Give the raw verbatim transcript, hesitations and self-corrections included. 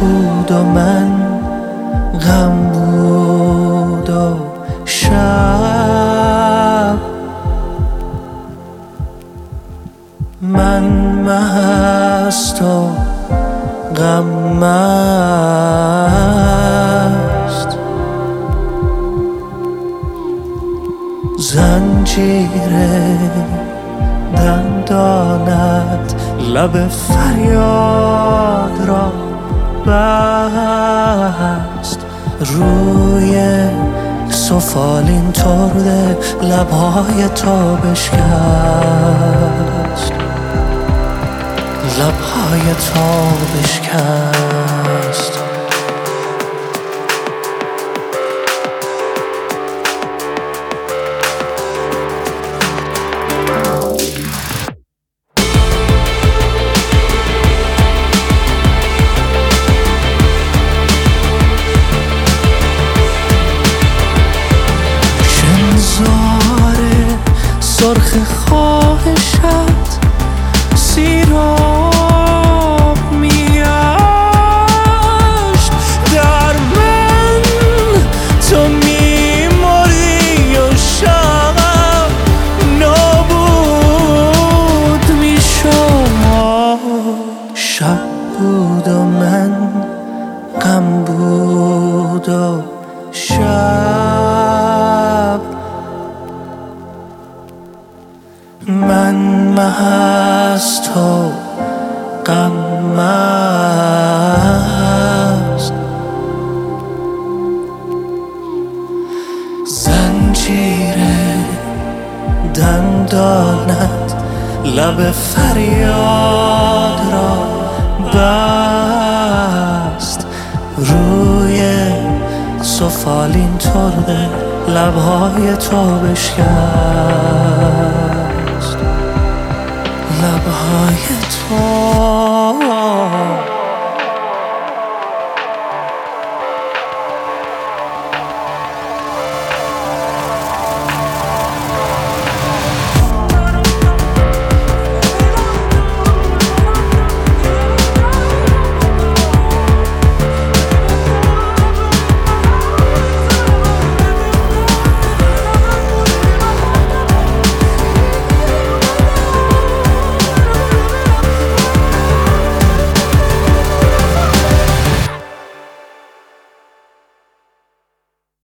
بود و من غم بود و شب، من مست و غم مست. زنجیر دندانت لب فریاد را بست، روی سفالین ترده لبهای تو بشکست، لبهای تو بشکست. سرخ خواهشت سیراب میگشت در من، تو میمردی و شب نابود میشد. شب بود و من غم بود و شب، من مست و غم مست. زنجیر دندانت لب فریاد را بست، روی سفالین ترده لبهای تو بشکست، لبهای تو